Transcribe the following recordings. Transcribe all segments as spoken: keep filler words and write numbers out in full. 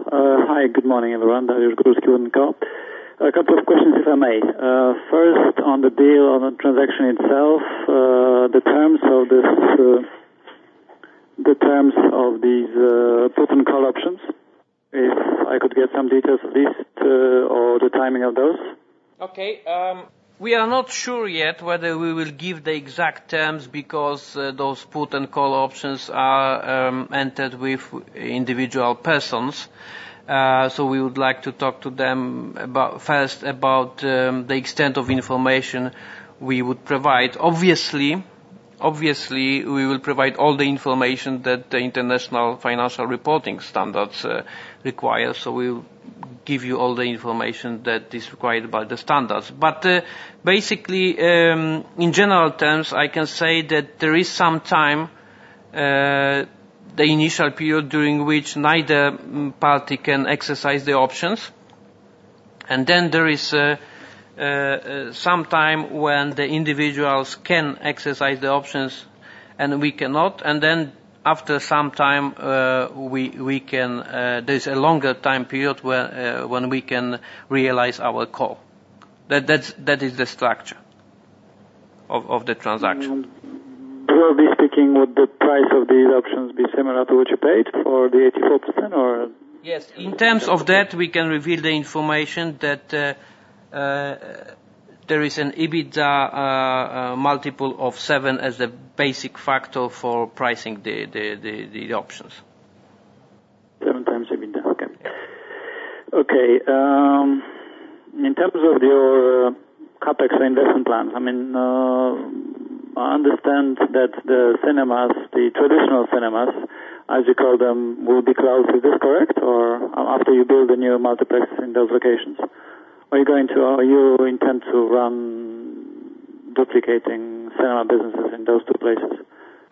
Uh, hi, good morning, everyone. Dariusz Górski and Co. A couple of questions, if I may. Uh, first, on the deal, on the transaction itself, uh, the terms of this, uh, the terms of these uh, put and call options. If I could get some details of these uh, or the timing of those. Okay. Um, we are not sure yet whether we will give the exact terms because uh, those put and call options are um, entered with individual persons. Uh, so we would like to talk to them about first about um, the extent of information we would provide. Obviously, obviously we will provide all the information that the international financial reporting standards uh, require. So we will give you all the information that is required by the standards. But uh, basically, um, in general terms, I can say that there is some time. Uh, the initial period during which neither party can exercise the options. And then there is uh, uh, some time when the individuals can exercise the options and we cannot. And then after some time, uh, we, we can, uh, there's a longer time period where, uh, when we can realize our call. That, that's, that is the structure of, of the transaction. Mm-hmm. Broadly speaking, would the price of these options be similar to what you paid for the eighty-four percent, or? Yes, in terms of that, we can reveal the information that uh, uh, there is an EBITDA uh, uh, multiple of seven as the basic factor for pricing the, the, the, the options. Seven times EBITDA, okay. Okay, um, in terms of your uh, CapEx or investment plans, I mean, uh, I understand that the cinemas, the traditional cinemas, as you call them, will be closed. Is this correct? Or after you build a new multiplex in those locations? Are you going to, or you intend to run duplicating cinema businesses in those two places?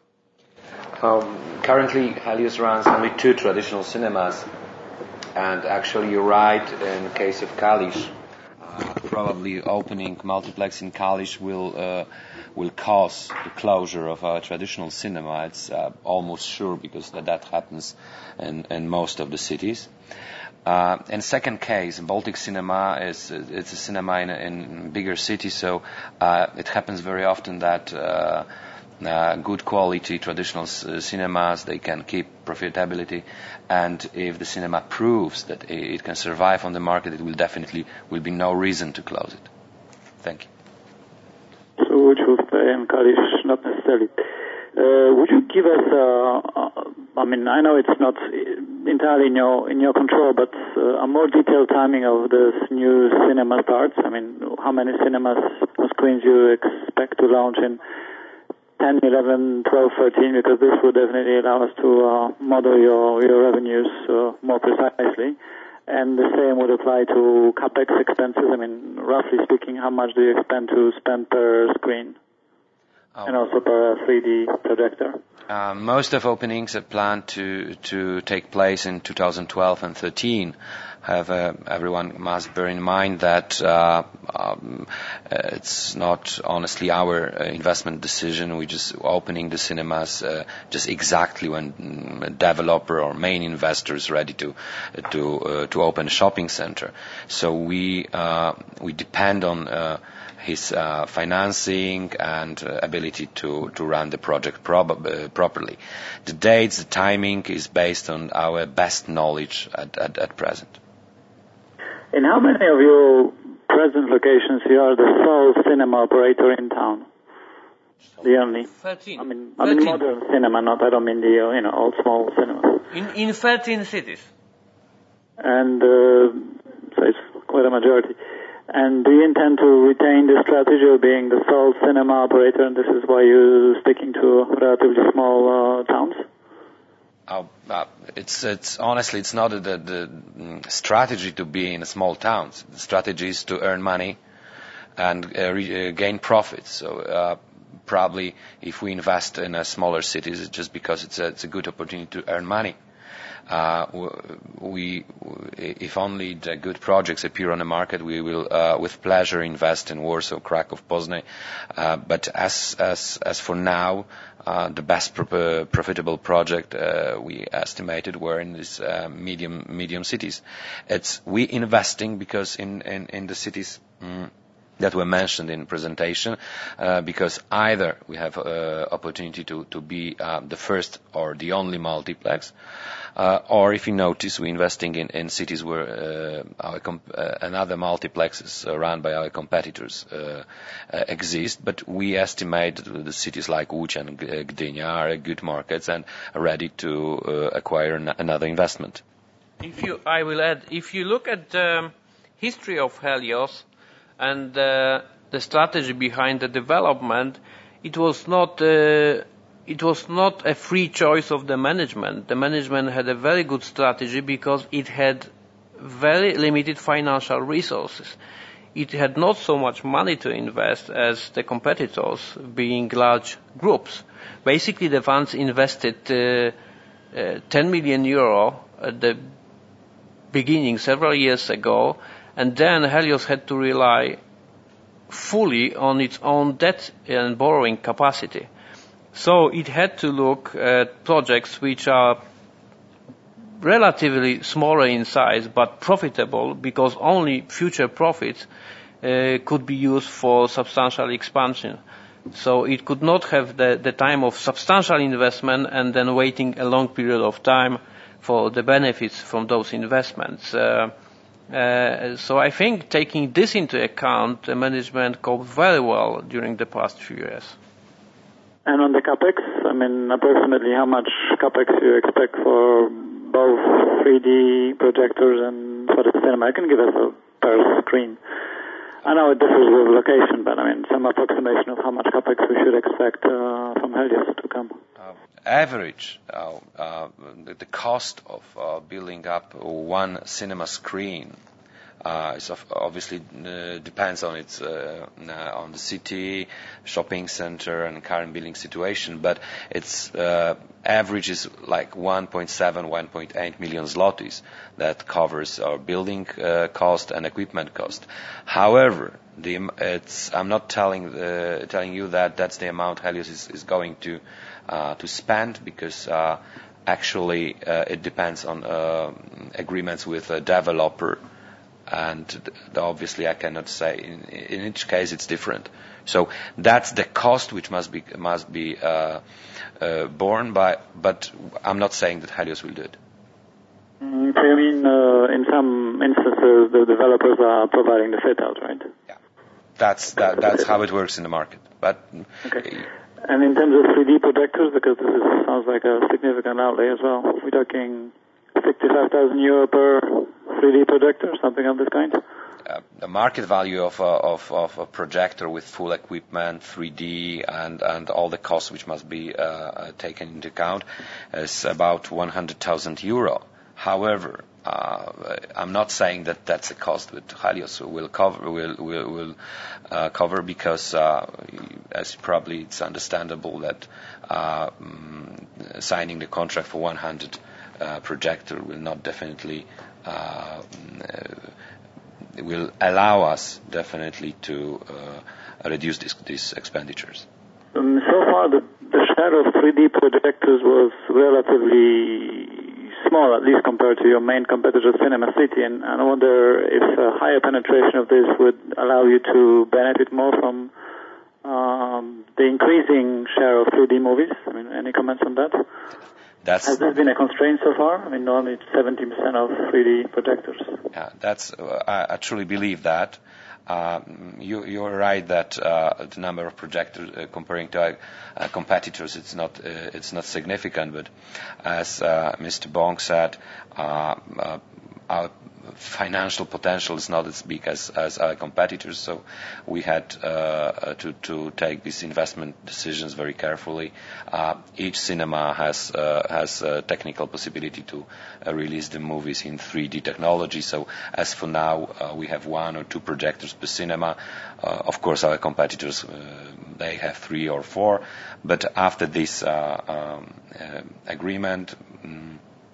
Um, currently, Helios runs only two traditional cinemas. And actually, you're right, in the case of Kalisz, uh, probably opening multiplex in Kalisz will uh, will cause the closure of our traditional cinema. It's uh, almost sure because that, that happens in, in most of the cities. Uh, in second case, Baltic Cinema is it's a cinema in, in bigger cities, so uh, it happens very often that uh, uh, good quality traditional c- cinemas, they can keep profitability, and if the cinema proves that it can survive on the market, it will definitely will be no reason to close it. Thank you. So which will stay in Kalisz, not necessarily. Uh, would you give us, uh, uh, I mean, I know it's not entirely in your, in your control, but uh, a more detailed timing of this new cinema starts? I mean, how many cinemas or screens you expect to launch in ten, eleven, twelve, thirteen, because this would definitely allow us to uh, model your, your revenues uh, more precisely. And the same would apply to CapEx expenses. I mean, roughly speaking, how much do you expect to spend per screen? Oh. And also per three D projector? Uh, most of openings are planned to, to take place in two thousand twelve and thirteen. However, everyone must bear in mind that uh, um, it's not honestly our uh, investment decision. We're just opening the cinemas uh, just exactly when a developer or main investor is ready to to uh, to open a shopping center. So we uh, we depend on uh, his uh, financing and uh, ability to, to run the project prob- uh, properly. The dates, the timing is based on our best knowledge at, at, at present. In how many of your present locations you are the sole cinema operator in town? The only? thirteen. I mean, I mean modern cinema, not, I don't mean the, uh, you know, old small cinemas. In, in thirteen cities. And, uh, so it's quite a majority. And do you intend to retain the strategy of being the sole cinema operator, and this is why you're sticking to relatively small uh, towns? Uh, uh, it's it's honestly it's not the, the strategy to be in small towns. The strategy is to earn money and uh, re, uh, gain profits. So uh, probably if we invest in a smaller cities, it's just because it's a, it's a good opportunity to earn money. Uh, we, if only the good projects appear on the market, we will, uh, with pleasure, invest in Warsaw, Kraków, Poznań. Uh, but as, as, as for now, uh, the best pro- profitable project, uh, we estimated were in these, uh, medium, medium cities. It's, we investing because in, in, in the cities, mm, that were mentioned in presentation, uh, because either we have uh, opportunity to, to be uh, the first or the only multiplex, uh, or if you notice, we're investing in, in cities where uh, our comp- uh, another multiplexes uh, run by our competitors uh, uh, exist, but we estimate that the cities like Łódź and Gdynia are good markets and are ready to uh, acquire n- another investment. If you, I will add, if you look at the history of Helios, and uh, the strategy behind the development, it was not uh, it was not a free choice of the management. The management had a very good strategy because it had very limited financial resources. It had not so much money to invest as the competitors, being large groups. Basically, the funds invested uh, uh, ten million euro at the beginning several years ago, and then Helios had to rely fully on its own debt and borrowing capacity. So it had to look at projects which are relatively smaller in size but profitable, because only future profits uh, could be used for substantial expansion. So it could not have the, the time of substantial investment and then waiting a long period of time for the benefits from those investments. Uh, Uh, so I think taking this into account, the management coped very well during the past few years. And on the capex, I mean, approximately how much capex do you expect for both three D projectors and for the cinema? You can give us a per screen. I know it differs with location, but I mean, some approximation of how much capex we should expect uh, from Helios to come. Uh, average, uh, uh, the, the cost of uh, building up one cinema screen uh, is of, obviously uh, depends on its uh, uh, on the city, shopping center, and current building situation. But its uh, average is like one point seven, one point eight million zlotys that covers our building uh, cost and equipment cost. However, the, it's, I'm not telling the, telling you that that's the amount Helios is, is going to uh, to spend, because uh, actually uh, it depends on uh, agreements with a developer, and the, obviously I cannot say. In, in each case, it's different. So that's the cost which must be must be uh, uh, borne by. But I'm not saying that Helios will do it. Mm, so you mean uh, in some instances the developers are providing the fit out, right? Yeah, that's that, that's how it works in the market. But okay. And in terms of three D projectors, because this is, sounds like a significant outlay as well. We're talking sixty-five thousand euro per three D projector, something of this kind. Uh, the market value of a, of, of a projector with full equipment, three D, and, and all the costs which must be uh, taken into account is about one hundred thousand euro. However, uh, I'm not saying that that's a cost that Helios will cover, will, will, will uh, cover because, uh, as probably it's understandable that uh, um, signing the contract for one hundred uh, projector will not definitely uh, will allow us definitely to uh, reduce this, these expenditures. Um, so far, the, the share of three D projectors was relatively small, at least compared to your main competitor, Cinema City, and I wonder if a higher penetration of this would allow you to benefit more from um, the increasing share of three D movies. I mean, any comments on that? That's, Has this been a constraint so far? I mean, normally it's seventy percent of three D projectors. Yeah, that's. Uh, I, I truly believe that. Um, you, you're right that uh, the number of projectors uh, comparing to our uh, competitors, it's not uh, it's not significant. But as uh, Mister Bong said, uh, uh, our financial potential is not as big as, as our competitors, so we had uh, to, to take these investment decisions very carefully. Uh, each cinema has uh, has a technical possibility to uh, release the movies in three D technology. So as for now, uh, we have one or two projectors per cinema. Uh, of course, our competitors uh, they have three or four. But after this uh, um, uh, agreement. Um,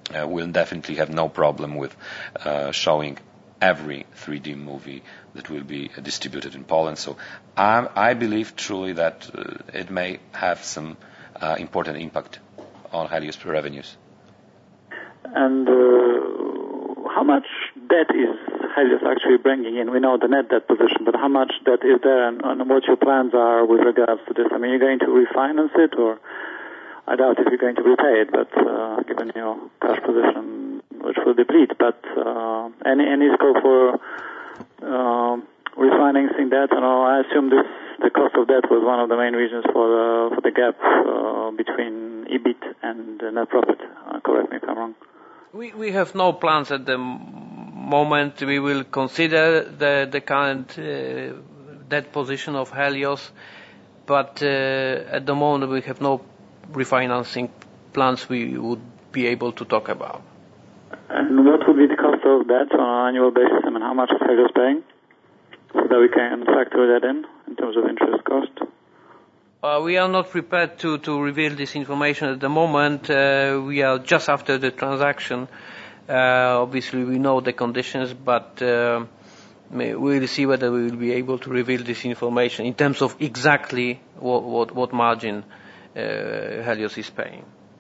uh, will definitely have no problem with uh, showing every three D movie that will be uh, distributed in Poland. So I, I believe truly that uh, it may have some uh, important impact on Helios revenues. And uh, how much debt is Helios actually bringing in? We know the net debt position, but how much debt is there, and, and what your plans are with regards to this? I mean, you're going to refinance it, or I doubt if you're going to repay it, but uh, given your cash position, which will deplete, but uh, any any scope for uh, refinancing that? And I assume this the cost of debt was one of the main reasons for the for the gap uh, between E B I T and uh, net profit. Uh, correct me if I'm wrong. We we have no plans at the moment. We will consider the the current uh, debt position of Helios, but uh, at the moment we have no refinancing plans we would be able to talk about. And what would be the cost of that on an annual basis, and how much is Helios paying, so that we can factor that in in terms of interest cost? Uh, we are not prepared to, to reveal this information at the moment. Uh, we are just after the transaction. Uh, obviously, we know the conditions, but uh, we will see whether we will be able to reveal this information in terms of exactly what, what, what margin uh, Helios is paying.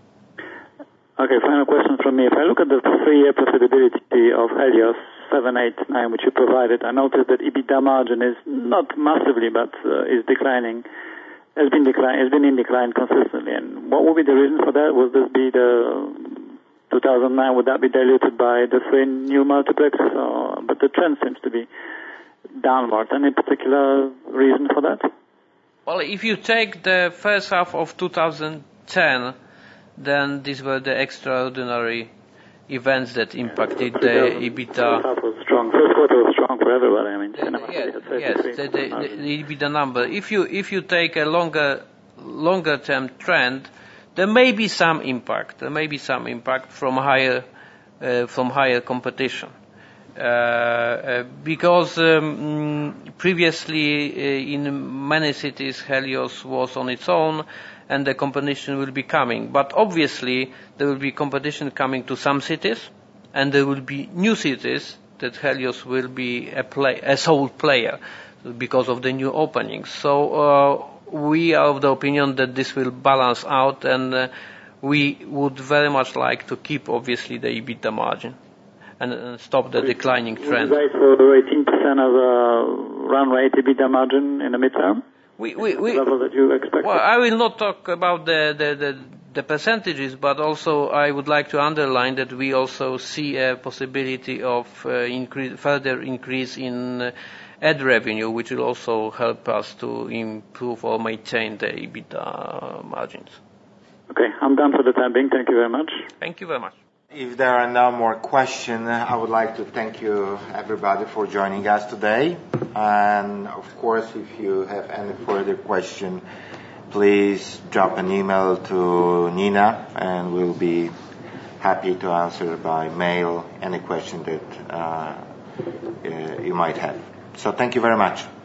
Okay, final question from me. If I look at the three-year profitability of Helios, seven, eight, nine, which you provided, I noticed that EBITDA margin is not massively, but uh, is declining. Has been decline, has been in decline consistently. And what would be the reason for that? Would this be the two thousand nine? Would that be diluted by the three new multiplexes? Or, but the trend seems to be downward. Any particular reason for that? Well, if you take the first half of two thousand ten, then these were the extraordinary events that impacted yeah, the EBITDA. First half was strong. First quarter was strong for everybody. I mean, cinema yes, yes the, the, the EBITDA number. If you if you take a longer longer term trend, there may be some impact. There may be some impact from higher uh, from higher competition. Uh, uh, because um, previously uh, in many cities Helios was on its own, and the competition will be coming. But obviously there will be competition coming to some cities, and there will be new cities that Helios will be a, play, a sole player because of the new openings. So uh, we are of the opinion that this will balance out, and uh, we would very much like to keep obviously the EBITDA margin and, and stop the declining trend. Would you guys for eighteen percent of a run rate EBITDA margin in the midterm? We, we, we, level that you expect? Well, I will not talk about the, the, the, the percentages, but also I would like to underline that we also see a possibility of uh, increase, further increase in uh, ad revenue, which will also help us to improve or maintain the EBITDA margins. Okay, I'm done for the time being. Thank you very much. Thank you very much. If there are no more questions, I would like to thank you everybody for joining us today. And of course, if you have any further question, please drop an email to Nina, and we'll be happy to answer by mail any question that uh, uh, you might have. So thank you very much.